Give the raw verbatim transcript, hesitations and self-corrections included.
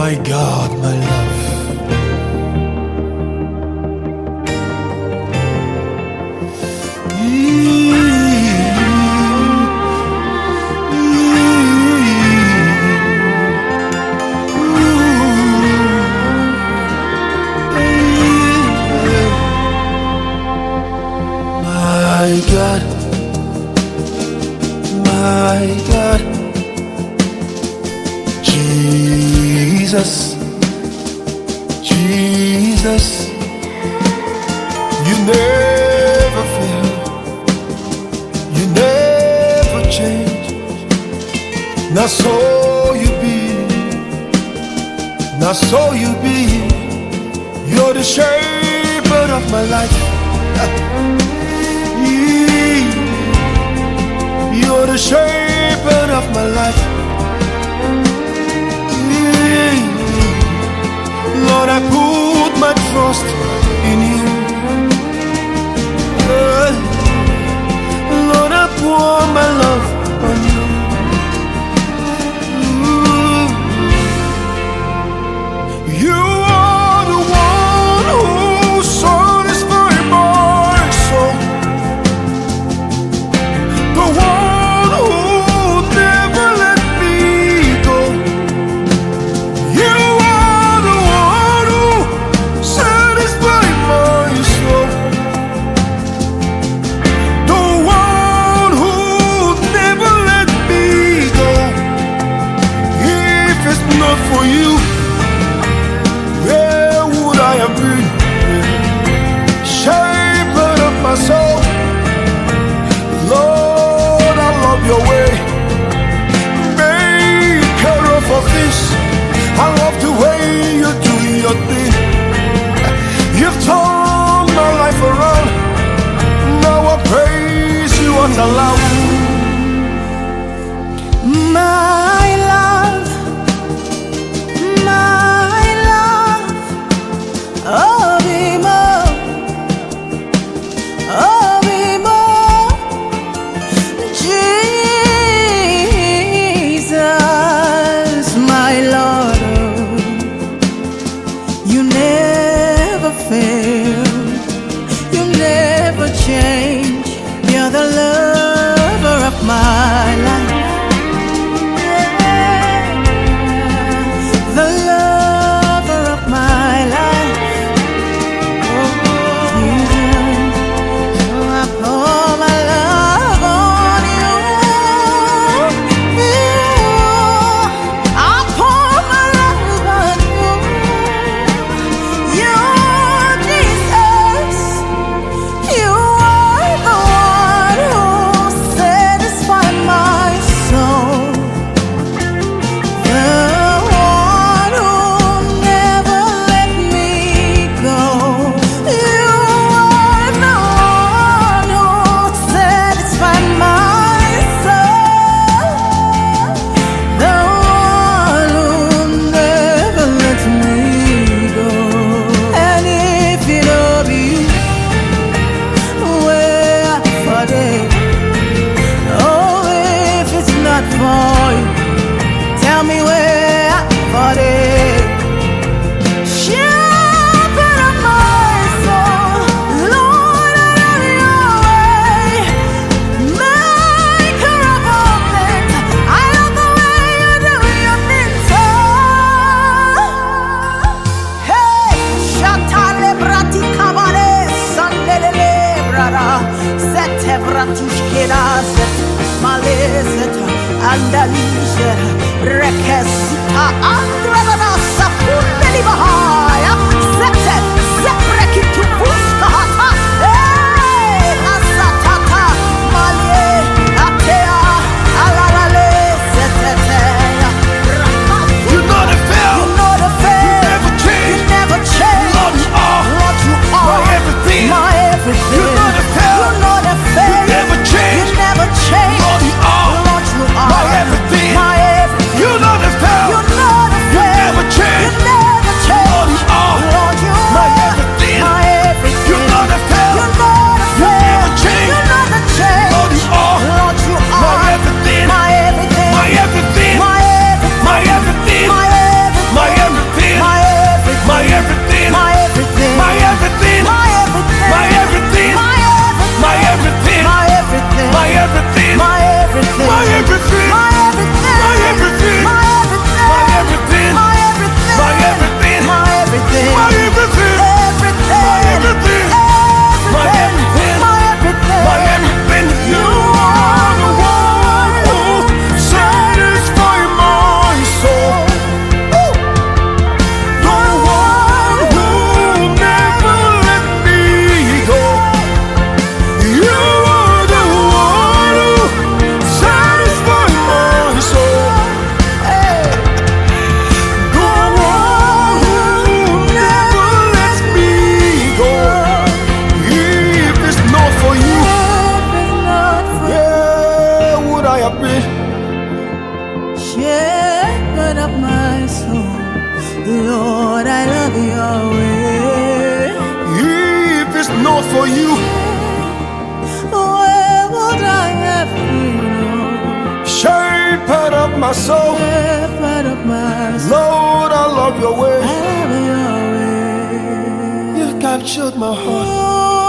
My God, my love. My God, my God, Jesus, Jesus, you never fail, you never change. Now so you be, now so you be, you're the shepherd of my life. You're the shepherd of my life. Lord, I put my trust in you. Lord, I pour my love on you. You are the one who satisfies my soul. The one who never let me go. You are the one who satisfies my soul. The one who never let me go. If it's not for you, where would I have been? Shepherd of my soul, Lord, I love your way. Maker of all things, I love the way you do your thing. You've turned my life around. Now I praise you and allow. My love, my love, oh be more, oh be more, Jesus, my Lord, you never fail, you never change, you're the lover of my life. The lover of my life. Oh, Jesus. So I pour my love on you. You. I pour my love on you. You're Jesus. You are the one who satisfies my soul. The one who never let me go. You are the one who satisfies my soul. The one who never lets me go. And if it all be you, where for day? Oh, if it's not for you, tell me where for day. Shepherd of my soul, Lord, I love your way. Maker of all things, I love the way you do your thing. So, hey, Shatale brati kabale sandelele brada, sete bratishkeda set maleset andalisha rekesita andrana sapundeli bahaya sete sepreki tu buskahata. Hey, asatata male atea alalale seteteya. You know the fail, You know the fail, never you change. never change. Lord, you are Lord, you are my everything. my everything. You know the fail, You know the fail, you never change. you never change. Lord, you are Lord, you are my everything. my everything. You know the fail, You know the you fail, never change. you never change. Lord, you for you. Where would I have been? Shepherd of my soul, Shepherd of my soul, Lord, I love your way. I love your way. You've captured my heart. Oh,